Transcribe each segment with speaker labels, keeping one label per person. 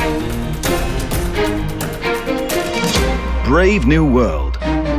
Speaker 1: Brave New World.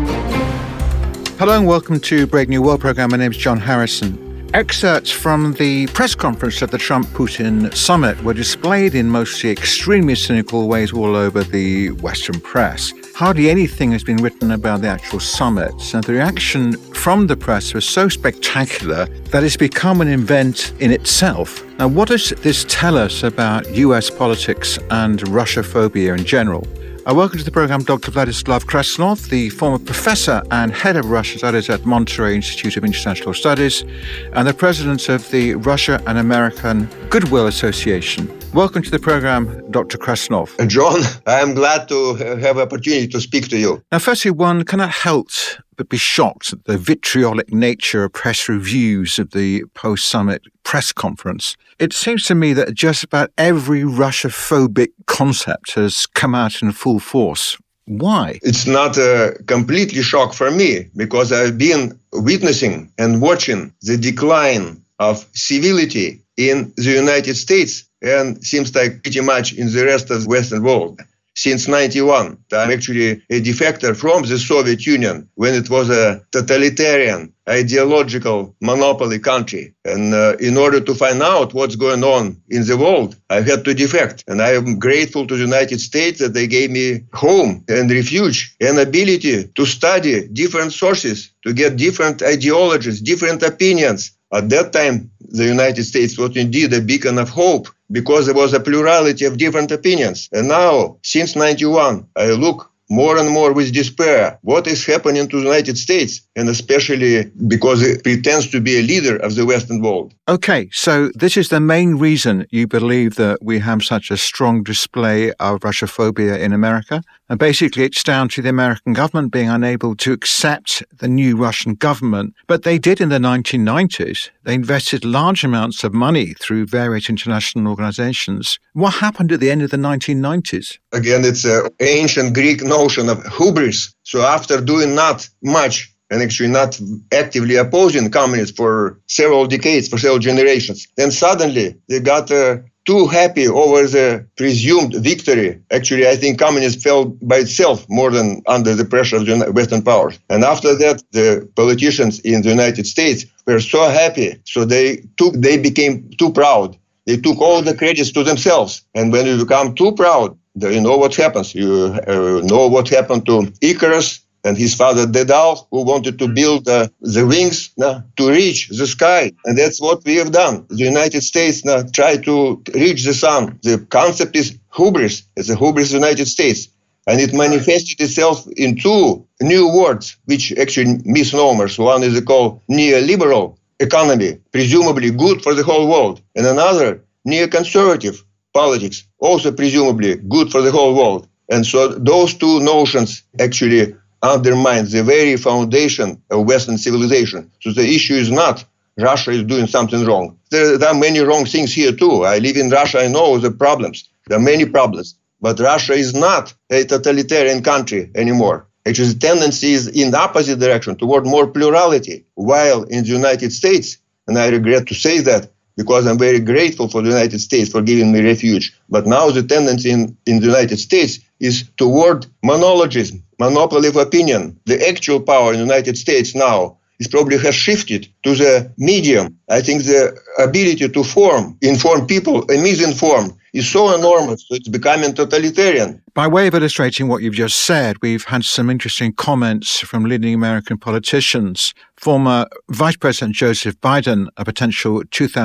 Speaker 1: Hello and welcome to Brave New World programme. My name is John Harrison. Excerpts from the press conference at the Trump-Putin summit were displayed in mostly extremely cynical ways all over the Western press. Hardly anything has been written about the actual summit, and the reaction from the press was so spectacular that it's become an event in itself. Now, what does this tell us about US politics and Russia-phobia in general? I welcome to the program Dr. Vladislav Krasnov, the former professor and head of Russia Studies at Monterey Institute of International Studies and the president of the Russia and American Goodwill Association. Welcome to the program, Dr. Krasnov.
Speaker 2: John, I am glad to have an opportunity to speak to you.
Speaker 1: Now, firstly, one cannot help but be shocked at the vitriolic nature of press reviews of the post-summit press conference. It seems to me that just about every Russia-phobic concept has come out in full force. Why?
Speaker 2: It's not a completely shock for me, because I've been witnessing and watching the decline of civility in the United States and seems like pretty much in the rest of the Western world. Since 1991, I'm actually a defector from the Soviet Union when it was a totalitarian, ideological monopoly country. And in order to find out what's going on in the world, I had to defect. And I am grateful to the United States that they gave me home and refuge and ability to study different sources, to get different ideologies, different opinions. At that time, the United States was indeed a beacon of hope because there was a plurality of different opinions. And now, since 1991, I look more and more with despair what is happening to the United States, and especially because it pretends to be a leader of the Western world.
Speaker 1: Okay, so this is the main reason you believe that we have such a strong display of Russophobia in America? And basically it's down to the American government being unable to accept the new Russian government. But they did in the 1990s. They invested large amounts of money through various international organizations. What happened at the end of the 1990s?
Speaker 2: Again, it's an ancient Greek notion of hubris. So after doing not much, and actually not actively opposing communists for several decades, for several generations, then suddenly they got too happy over the presumed victory. Actually, I think communism fell by itself more than under the pressure of the Western powers. And after that, the politicians in the United States were so happy, so they became too proud. They took all the credits to themselves. And when you become too proud, you know what happens. You know what happened to Icarus and his father Daedalus, who wanted to build the wings to reach the sky. And that's what we have done. The United States tried to reach the sun. The concept is hubris. It's a hubris of the United States. And it manifested itself in two new words, which actually misnomers. One is called neoliberal economy, presumably good for the whole world. And another, neoconservative politics, also presumably good for the whole world. And so those two notions actually undermines the very foundation of Western civilization. So the issue is not Russia is doing something wrong. There are many wrong things here too. I live in Russia, I know the problems. There are many problems. But Russia is not a totalitarian country anymore. Actually, the tendency is in the opposite direction, toward more plurality. While in the United States, and I regret to say that, because I'm very grateful for the United States for giving me refuge, but now the tendency in the United States is toward monologism, monopoly of opinion. The actual power in the United States now is probably has shifted to the medium. I think the ability to inform people, and misinform, is so enormous, so it's becoming totalitarian.
Speaker 1: By way of illustrating what you've just said, we've had some interesting comments from leading American politicians. Former Vice President Joseph Biden, a potential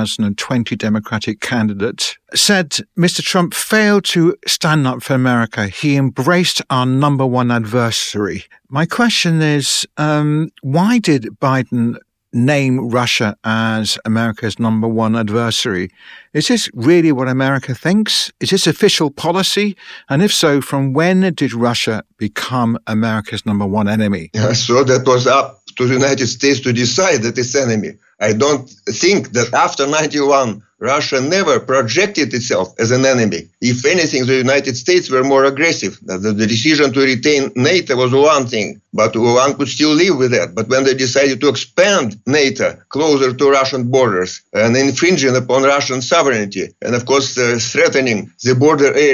Speaker 1: 2020 Democratic candidate, said Mr. Trump failed to stand up for America. He embraced our number one adversary. My question is, why did Biden name Russia as America's number one adversary? Is this really what America thinks? Is this official policy? And if so, from when did Russia become America's number one enemy?
Speaker 2: So that was up to the United States to decide that it's enemy. I don't think that after 91, Russia never projected itself as an enemy. If anything, the United States were more aggressive. The decision to retain NATO was one thing, but one could still live with that. But when they decided to expand NATO closer to Russian borders and infringing upon Russian sovereignty, and of course threatening the border areas,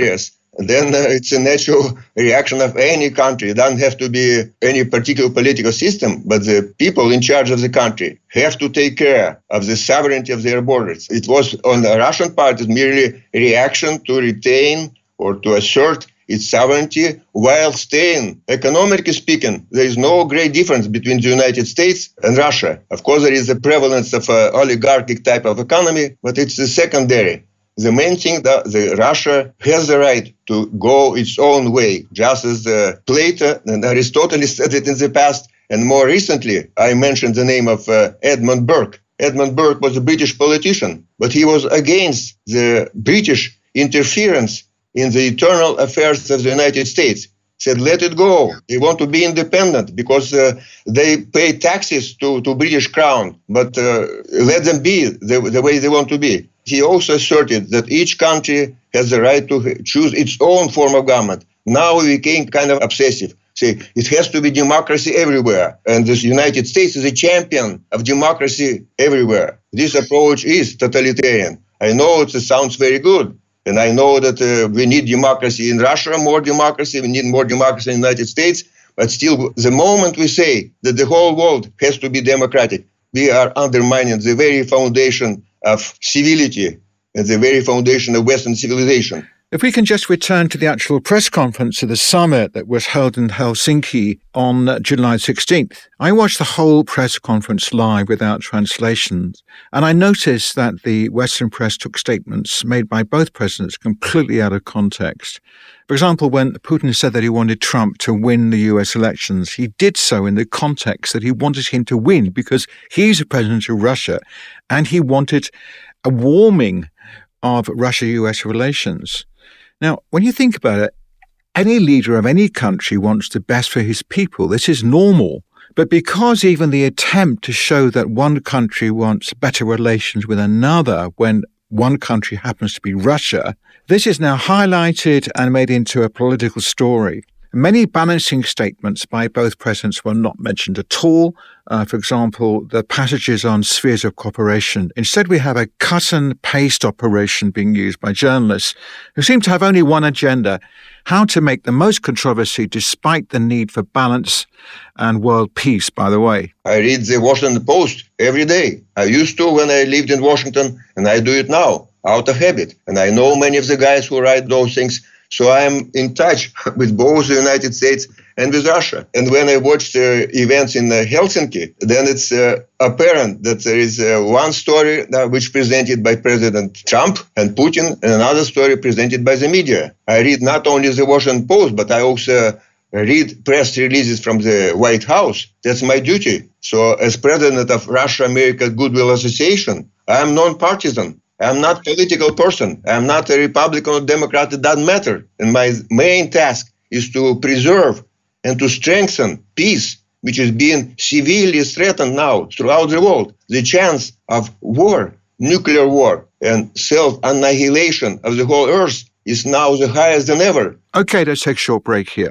Speaker 2: then it's a natural reaction of any country. It doesn't have to be any particular political system, but the people in charge of the country have to take care of the sovereignty of their borders. It was on the Russian part, it's merely a reaction to retain or to assert its sovereignty while staying. Economically speaking, there is no great difference between the United States and Russia. Of course, there is a prevalence of an oligarchic type of economy, but it's the secondary. The main thing that Russia has the right to go its own way, just as Plato and Aristotle said it in the past. And more recently, I mentioned the name of Edmund Burke. Edmund Burke was a British politician, but he was against the British interference in the internal affairs of the United States. Said, let it go. They want to be independent because they pay taxes to British crown, but let them be the way they want to be. He also asserted that each country has the right to choose its own form of government. Now we became kind of obsessive. Say, it has to be democracy everywhere. And the United States is a champion of democracy everywhere. This approach is totalitarian. I know it sounds very good. And I know that we need democracy in Russia, more democracy. We need more democracy in the United States. But still, the moment we say that the whole world has to be democratic, we are undermining the very foundation of civility and the very foundation of Western civilization.
Speaker 1: If we can just return to the actual press conference of the summit that was held in Helsinki on July 16th. I watched the whole press conference live without translations, and I noticed that the Western press took statements made by both presidents completely out of context. For example, when Putin said that he wanted Trump to win the US elections, he did so in the context that he wanted him to win because he's the president of Russia, and he wanted a warming of Russia-US relations. Now, when you think about it, any leader of any country wants the best for his people. This is normal. But because even the attempt to show that one country wants better relations with another when one country happens to be Russia, this is now highlighted and made into a political story. Many balancing statements by both presidents were not mentioned at all. For example, the passages on spheres of cooperation. Instead, we have a cut and paste operation being used by journalists who seem to have only one agenda, how to make the most controversy despite the need for balance and world peace, by the way.
Speaker 2: I read the Washington Post every day. I used to when I lived in Washington, and I do it now, out of habit. And I know many of the guys who write those things. So I'm in touch with both the United States and with Russia. And when I watch the events in Helsinki, then it's apparent that there is one story which presented by President Trump and Putin, and another story presented by the media. I read not only the Washington Post, but I also read press releases from the White House. That's my duty. So as president of Russia-America Goodwill Association, I'm non-partisan. I'm not a political person. I'm not a Republican or Democrat. It doesn't matter. And my main task is to preserve and to strengthen peace, which is being severely threatened now throughout the world. The chance of war, nuclear war, and self-annihilation of the whole earth is now the highest than ever.
Speaker 1: Okay, let's take a short break here.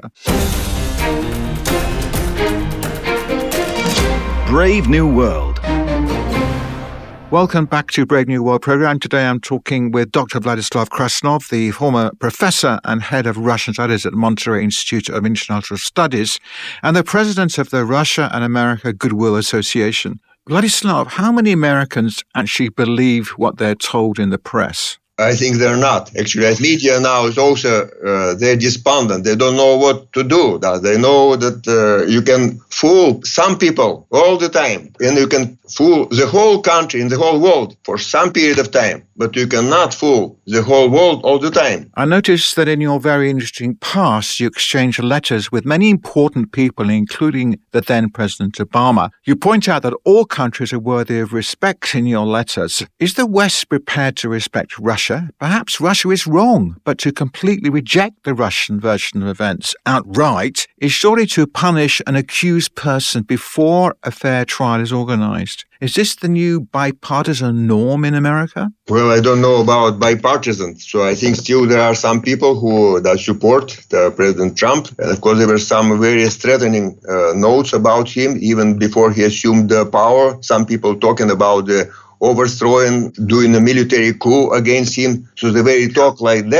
Speaker 1: Brave New World. Welcome back to Brave New World program. Today I'm talking with Dr. Vladislav Krasnov, the former professor and head of Russian Studies at Monterey Institute of International Studies, and the president of the Russia and America Goodwill Association. Vladislav, how many Americans actually believe what they're told in the press?
Speaker 2: I think they're not. Actually, as media now is also, they're despondent. They don't know what to do. They know that you can fool some people all the time, and you can fool the whole country and the whole world for some period of time, but you cannot fool the whole world all the time.
Speaker 1: I noticed that in your very interesting past, you exchanged letters with many important people, including the then President Obama. You point out that all countries are worthy of respect in your letters. Is the West prepared to respect Russia? Perhaps Russia is wrong, but to completely reject the Russian version of events outright is surely to punish an accused person before a fair trial is organized. Is this the new bipartisan norm in America?
Speaker 2: Well, I don't know about bipartisan. So I think still there are some people who support President Trump. And of course, there were some very threatening notes about him even before he assumed the power. Some people talking about overthrowing, doing a military coup against him. So the very talk like that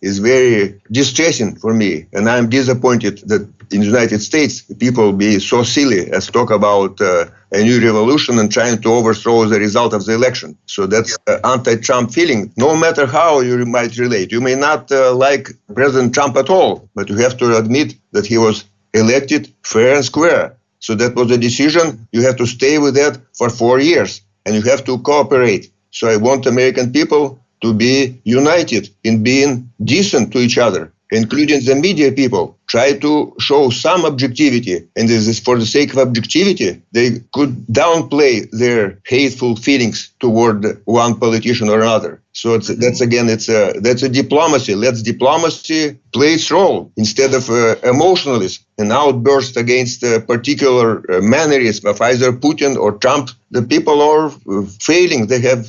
Speaker 2: is very distressing for me. And I'm disappointed that in the United States, people be so silly as talk about a new revolution and trying to overthrow the result of the election. So that's anti-Trump feeling. No matter how you might relate, you may not like President Trump at all, but you have to admit that he was elected fair and square. So that was a decision. You have to stay with that for 4 years, and you have to cooperate. So I want American people to be united in being decent to each other, including the media people. Try to show some objectivity, and this is for the sake of objectivity. They could downplay their hateful feelings toward one politician or another. So that's a diplomacy. Let diplomacy play its role instead of emotionalism and outburst against particular mannerism of either Putin or Trump. The people are failing. They have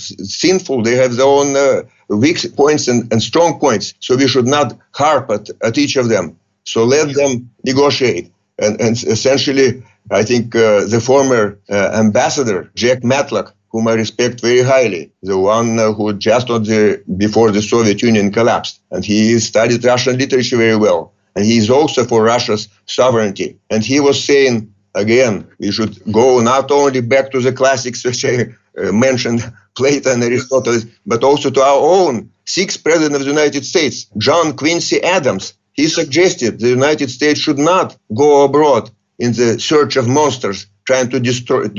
Speaker 2: their own weak points and strong points. So we should not harp at each of them. So let them negotiate. And essentially, I think the former ambassador, Jack Matlock, whom I respect very highly, the one who just before the Soviet Union collapsed. And he studied Russian literature very well. And he is also for Russia's sovereignty. And he was saying, again, we should go not only back to the classics, which I mentioned, Plato and Aristotle, but also to our own sixth president of the United States, John Quincy Adams. He suggested the United States should not go abroad in the search of monsters, trying to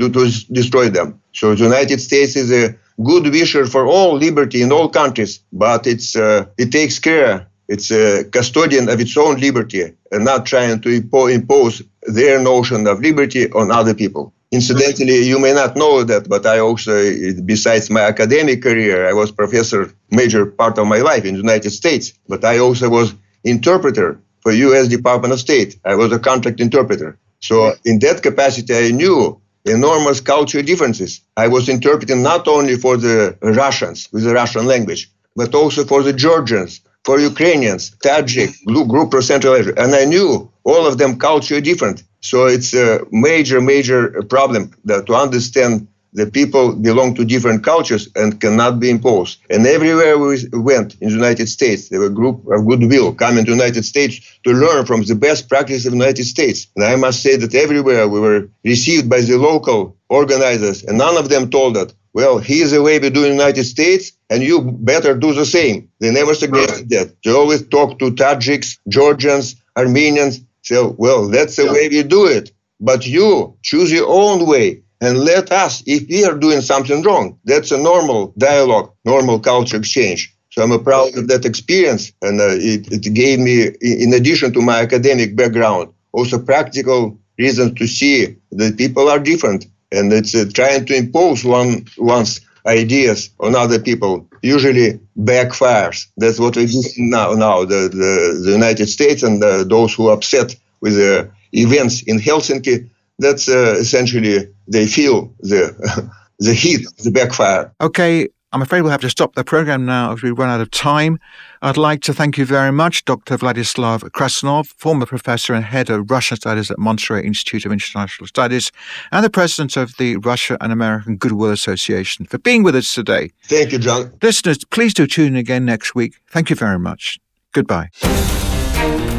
Speaker 2: destroy them. So the United States is a good wisher for all liberty in all countries, but it takes care. It's a custodian of its own liberty and not trying to impose their notion of liberty on other people. Incidentally, you may not know that, but I also, besides my academic career, I was professor major part of my life in the United States, but I also was interpreter for U.S. Department of State. I was a contract interpreter. So in that capacity, I knew enormous cultural differences. I was interpreting not only for the Russians with the Russian language, but also for the Georgians, for Ukrainians, Tajik, group from Central Asia. And I knew all of them culturally different. So it's a major problem to understand that people belong to different cultures and cannot be imposed. And everywhere we went in the United States, there were a group of goodwill coming to the United States to learn from the best practice of the United States. And I must say that everywhere we were received by the local organizers, and none of them told us, well, here's the way we do in the United States, and you better do the same. They never suggested that. They always talk to Tajiks, Georgians, Armenians, say, well, that's the way we do it. But you choose your own way. And let us, if we are doing something wrong, that's a normal dialogue, normal culture exchange. So I'm proud of that experience. And it gave me, in addition to my academic background, also practical reasons to see that people are different. And it's trying to impose one's ideas on other people usually backfires. That's what we do now. The United States and those who are upset with the events in Helsinki, that's essentially they feel the heat, the backfire.
Speaker 1: Okay, I'm afraid we'll have to stop the program now as we run out of time. I'd like to thank you very much, Dr. Vladislav Krasnov, former professor and head of Russian Studies at Monterey Institute of International Studies, and the president of the Russia and American Goodwill Association, for being with us today.
Speaker 2: Thank you, John.
Speaker 1: Listeners, please do tune in again next week. Thank you very much. Goodbye.